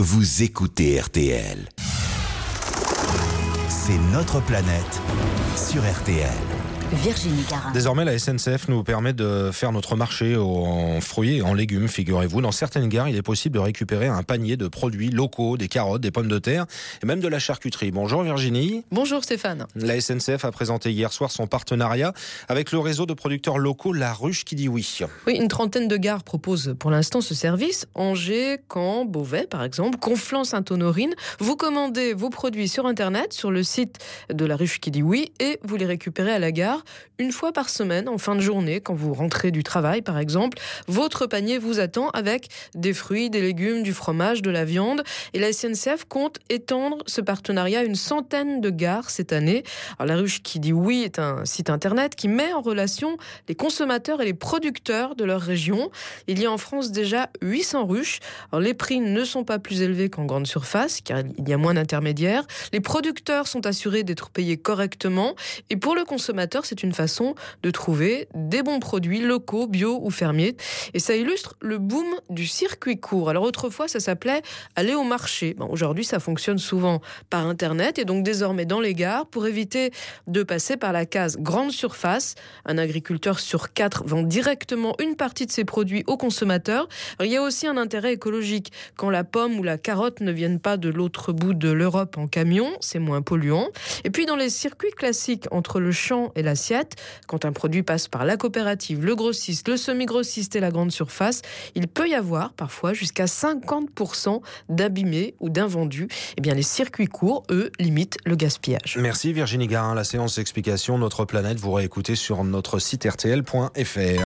vous écoutez RTL. C'est notre planète sur RTL. Virginie Carin. Désormais, la SNCF nous permet de faire notre marché en fruits et en légumes, figurez-vous. Dans certaines gares, il est possible de récupérer un panier de produits locaux, des carottes, des pommes de terre et même de la charcuterie. Bonjour Virginie. Bonjour Stéphane. La SNCF a présenté hier soir son partenariat avec le réseau de producteurs locaux La Ruche qui dit oui. Oui, une trentaine de gares proposent pour l'instant ce service. Angers, Caen, Beauvais par exemple, Conflans, Sainte-Honorine. Vous commandez vos produits sur Internet, sur le site de La Ruche qui dit oui et vous les récupérez à la gare une fois par semaine, en fin de journée, quand vous rentrez du travail par exemple. Votre panier vous attend avec des fruits, des légumes, du fromage, de la viande. Et la SNCF compte étendre ce partenariat à une centaine de gares cette année. Alors, La Ruche qui dit oui est un site internet qui met en relation les consommateurs et les producteurs de leur région. Il y a en France déjà 800 ruches. Alors, les prix ne sont pas plus élevés qu'en grande surface, car il y a moins d'intermédiaires. Les producteurs sont assurés d'être payés correctement. Et pour le consommateur, c'est une façon de trouver des bons produits locaux, bio ou fermiers. Et ça illustre le boom du circuit court. Alors autrefois, ça s'appelait aller au marché. Aujourd'hui, ça fonctionne souvent par Internet et donc désormais dans les gares pour éviter de passer par la case grande surface. Un agriculteur sur 4 vend directement une partie de ses produits aux consommateurs. Alors, il y a aussi un intérêt écologique. Quand la pomme ou la carotte ne viennent pas de l'autre bout de l'Europe en camion, c'est moins polluant. Et puis dans les circuits classiques entre le champ et l'assiette, quand un produit passe par la coopérative, le grossiste, le semi-grossiste et la grande surface, il peut y avoir parfois jusqu'à 50% d'abîmés ou d'invendus. Eh bien, les circuits courts, eux, limitent le gaspillage. Merci Virginie Carin. La séance d'explication Notre Planète, vous réécoutez sur notre site rtl.fr.